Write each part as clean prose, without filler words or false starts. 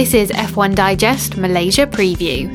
This is F1 Digest Malaysia Preview.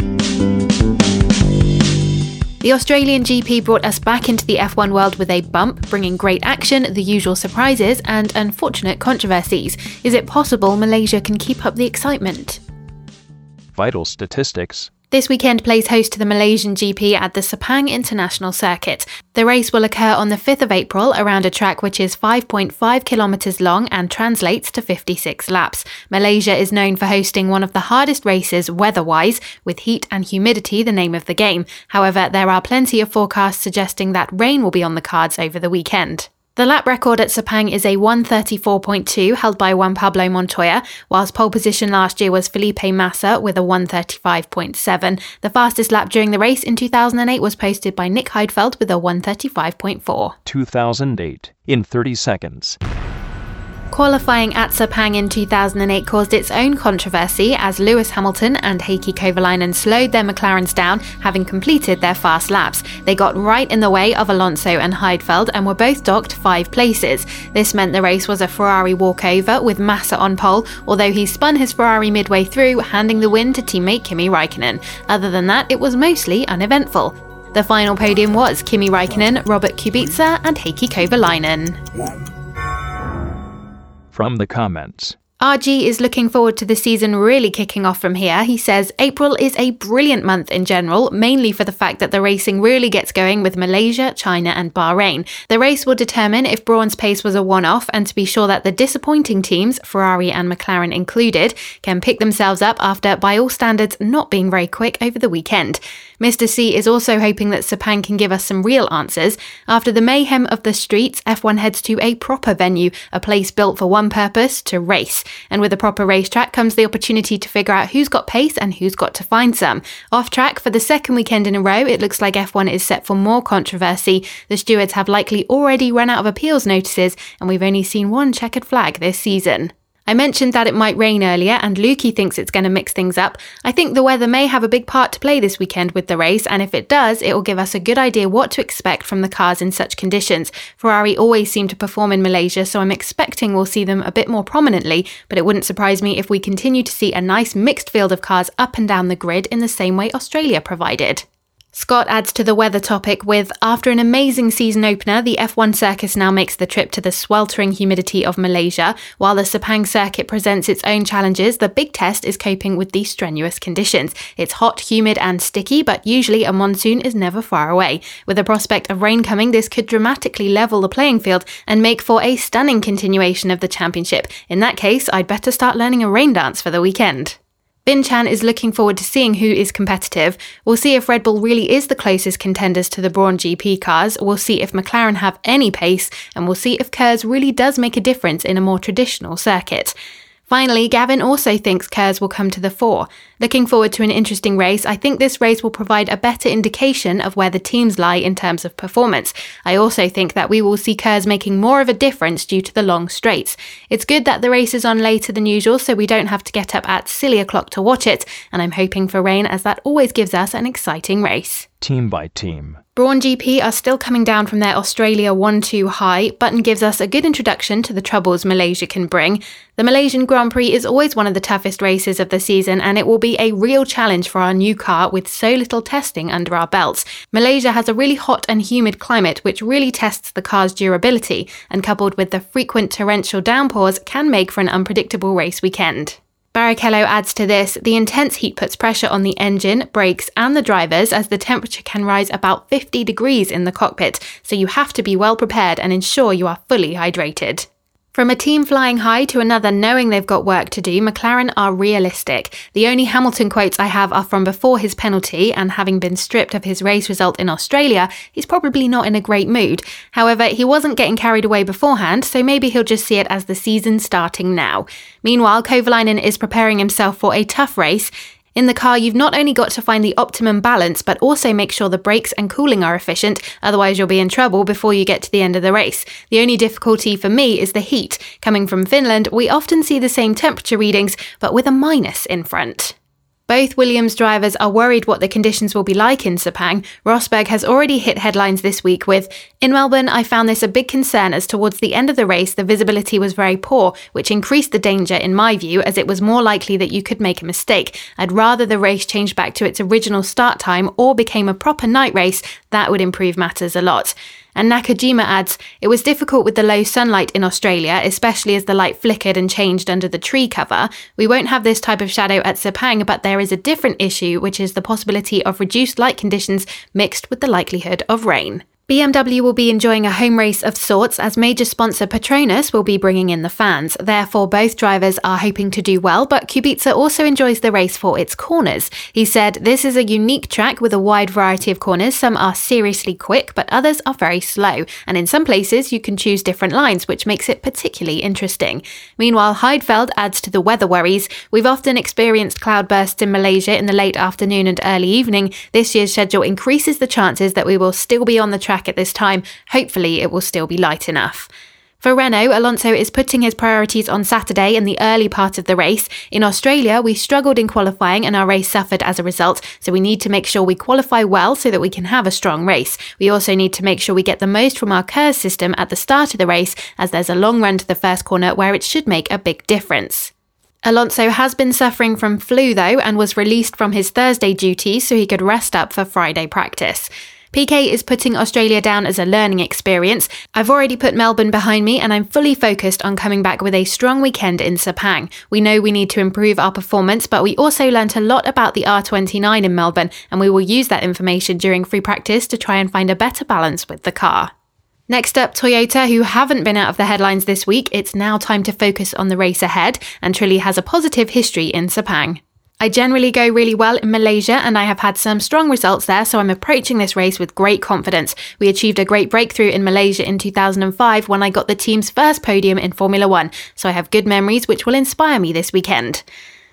The Australian GP brought us back into the F1 world with a bump, bringing great action, the usual surprises, and unfortunate controversies. Is it possible Malaysia can keep up the excitement? Vital statistics. This weekend plays host to the Malaysian GP at the Sepang International Circuit. The race will occur on the 5th of April around a track which is 5.5 kilometres long and translates to 56 laps. Malaysia is known for hosting one of the hardest races weather-wise, with heat and humidity the name of the game. However, there are plenty of forecasts suggesting that rain will be on the cards over the weekend. The lap record at Sepang is a 1:34.2 held by Juan Pablo Montoya, whilst pole position last year was Felipe Massa with a 1:35.7. The fastest lap during the race in 2008 was posted by Nick Heidfeld with a 1:35.4. 2008 in 30 seconds. Qualifying at Sepang in 2008 caused its own controversy as Lewis Hamilton and Heikki Kovalainen slowed their McLarens down, having completed their fast laps. They got right in the way of Alonso and Heidfeld and were both docked 5 places. This meant the race was a Ferrari walkover with Massa on pole, although he spun his Ferrari midway through, handing the win to teammate Kimi Räikkönen. Other than that, it was mostly uneventful. The final podium was Kimi Räikkönen, Robert Kubica and Heikki Kovalainen. From the comments. RG is looking forward to the season really kicking off from here. He says, April is a brilliant month in general, mainly for the fact that the racing really gets going with Malaysia, China and Bahrain. The race will determine if Brawn's pace was a one-off and to be sure that the disappointing teams, Ferrari and McLaren included, can pick themselves up after, by all standards, not being very quick over the weekend. Mr. C is also hoping that Sepang can give us some real answers. After the mayhem of the streets, F1 heads to a proper venue, a place built for one purpose, to race. And with a proper racetrack comes the opportunity to figure out who's got pace and who's got to find some. Off track, for the second weekend in a row, it looks like F1 is set for more controversy. The stewards have likely already run out of appeals notices, and we've only seen one checkered flag this season. I mentioned that it might rain earlier, and Lukey thinks it's going to mix things up. I think the weather may have a big part to play this weekend with the race, and if it does, it will give us a good idea what to expect from the cars in such conditions. Ferrari always seem to perform in Malaysia, so I'm expecting we'll see them a bit more prominently, but it wouldn't surprise me if we continue to see a nice mixed field of cars up and down the grid in the same way Australia provided. Scott adds to the weather topic with, after an amazing season opener, the F1 circus now makes the trip to the sweltering humidity of Malaysia. While the Sepang circuit presents its own challenges, the big test is coping with these strenuous conditions. It's hot, humid and sticky, but usually a monsoon is never far away. With the prospect of rain coming, this could dramatically level the playing field and make for a stunning continuation of the championship. In that case, I'd better start learning a rain dance for the weekend. Bin Chan is looking forward to seeing who is competitive. We'll see if Red Bull really is the closest contenders to the Brawn GP cars, we'll see if McLaren have any pace, and we'll see if KERS really does make a difference in a more traditional circuit. Finally, Gavin also thinks KERS will come to the fore. Looking forward to an interesting race, I think this race will provide a better indication of where the teams lie in terms of performance. I also think that we will see KERS making more of a difference due to the long straights. It's good that the race is on later than usual, so we don't have to get up at silly o'clock to watch it, and I'm hoping for rain as that always gives us an exciting race. Team by team. Brawn GP are still coming down from their Australia 1-2 high. Button gives us a good introduction to the troubles Malaysia can bring. The Malaysian Grand Prix is always one of the toughest races of the season, and it will be a real challenge for our new car with so little testing under our belts. Malaysia has a really hot and humid climate which really tests the car's durability, and coupled with the frequent torrential downpours can make for an unpredictable race weekend. Barrichello adds to this, the intense heat puts pressure on the engine, brakes and the drivers as the temperature can rise about 50 degrees in the cockpit, so you have to be well prepared and ensure you are fully hydrated. From a team flying high to another knowing they've got work to do, McLaren are realistic. The only Hamilton quotes I have are from before his penalty, and having been stripped of his race result in Australia, he's probably not in a great mood. However, he wasn't getting carried away beforehand, so maybe he'll just see it as the season starting now. Meanwhile, Kovalainen is preparing himself for a tough race. In the car, you've not only got to find the optimum balance, but also make sure the brakes and cooling are efficient, otherwise you'll be in trouble before you get to the end of the race. The only difficulty for me is the heat. Coming from Finland, we often see the same temperature readings, but with a minus in front. Both Williams drivers are worried what the conditions will be like in Sepang. Rosberg has already hit headlines this week with, "In Melbourne, I found this a big concern as towards the end of the race the visibility was very poor, which increased the danger in my view as it was more likely that you could make a mistake. I'd rather the race changed back to its original start time or became a proper night race. That would improve matters a lot." And Nakajima adds, "It was difficult with the low sunlight in Australia, especially as the light flickered and changed under the tree cover. We won't have this type of shadow at Sepang, but there is a different issue, which is the possibility of reduced light conditions mixed with the likelihood of rain." BMW will be enjoying a home race of sorts as major sponsor Petronas will be bringing in the fans. Therefore, both drivers are hoping to do well, but Kubica also enjoys the race for its corners. He said, "This is a unique track with a wide variety of corners. Some are seriously quick, but others are very slow. And in some places, you can choose different lines, which makes it particularly interesting." Meanwhile, Heidfeld adds to the weather worries. "We've often experienced cloudbursts in Malaysia in the late afternoon and early evening. This year's schedule increases the chances that we will still be on the track at this time. Hopefully it will still be light enough." For Renault, Alonso is putting his priorities on Saturday in the early part of the race. "In Australia, we struggled in qualifying and our race suffered as a result, so we need to make sure we qualify well so that we can have a strong race. We also need to make sure we get the most from our KERS system at the start of the race, as there's a long run to the first corner where it should make a big difference." Alonso has been suffering from flu though and was released from his Thursday duties so he could rest up for Friday practice. Piquet is putting Australia down as a learning experience. "I've already put Melbourne behind me and I'm fully focused on coming back with a strong weekend in Sepang. We know we need to improve our performance, but we also learnt a lot about the R29 in Melbourne and we will use that information during free practice to try and find a better balance with the car." Next up, Toyota, who haven't been out of the headlines this week. It's now time to focus on the race ahead, and Trulli has a positive history in Sepang. "I generally go really well in Malaysia and I have had some strong results there, so I'm approaching this race with great confidence. We achieved a great breakthrough in Malaysia in 2005 when I got the team's first podium in Formula One, so I have good memories which will inspire me this weekend."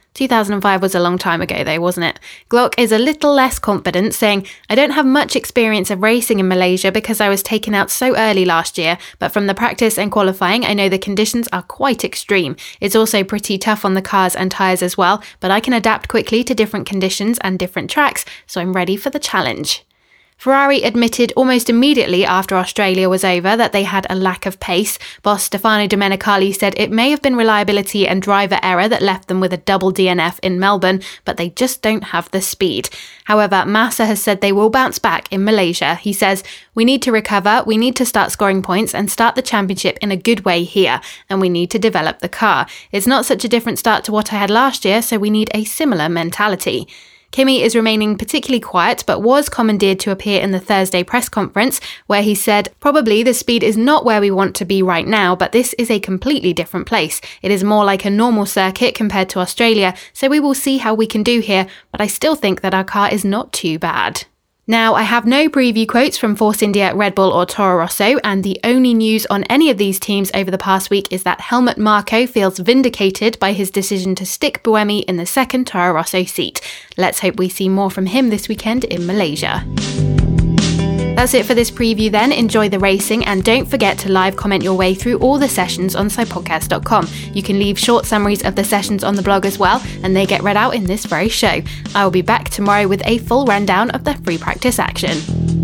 2005 was a long time ago though, wasn't it? Glock is a little less confident, saying, "I don't have much experience of racing in Malaysia because I was taken out so early last year, but from the practice and qualifying I know the conditions are quite extreme. It's also pretty tough on the cars and tyres as well, but I can adapt quickly to different conditions and different tracks, so I'm ready for the challenge." Ferrari admitted almost immediately after Australia was over that they had a lack of pace. Boss Stefano Domenicali said it may have been reliability and driver error that left them with a double DNF in Melbourne, but they just don't have the speed. However, Massa has said they will bounce back in Malaysia. He says, "We need to recover, we need to start scoring points and start the championship in a good way here, and we need to develop the car. It's not such a different start to what I had last year, so we need a similar mentality." Kimi is remaining particularly quiet but was commandeered to appear in the Thursday press conference where he said, "Probably the speed is not where we want to be right now, but this is a completely different place. It is more like a normal circuit compared to Australia, so we will see how we can do here, but I still think that our car is not too bad." Now, I have no preview quotes from Force India, Red Bull or Toro Rosso, and the only news on any of these teams over the past week is that Helmut Marko feels vindicated by his decision to stick Buemi in the second Toro Rosso seat. Let's hope we see more from him this weekend in Malaysia. That's it for this preview then. Enjoy the racing and don't forget to live comment your way through all the sessions on sidepodcast.com. You can leave short summaries of the sessions on the blog as well, and they get read out in this very show. I will be back tomorrow with a full rundown of the free practice action.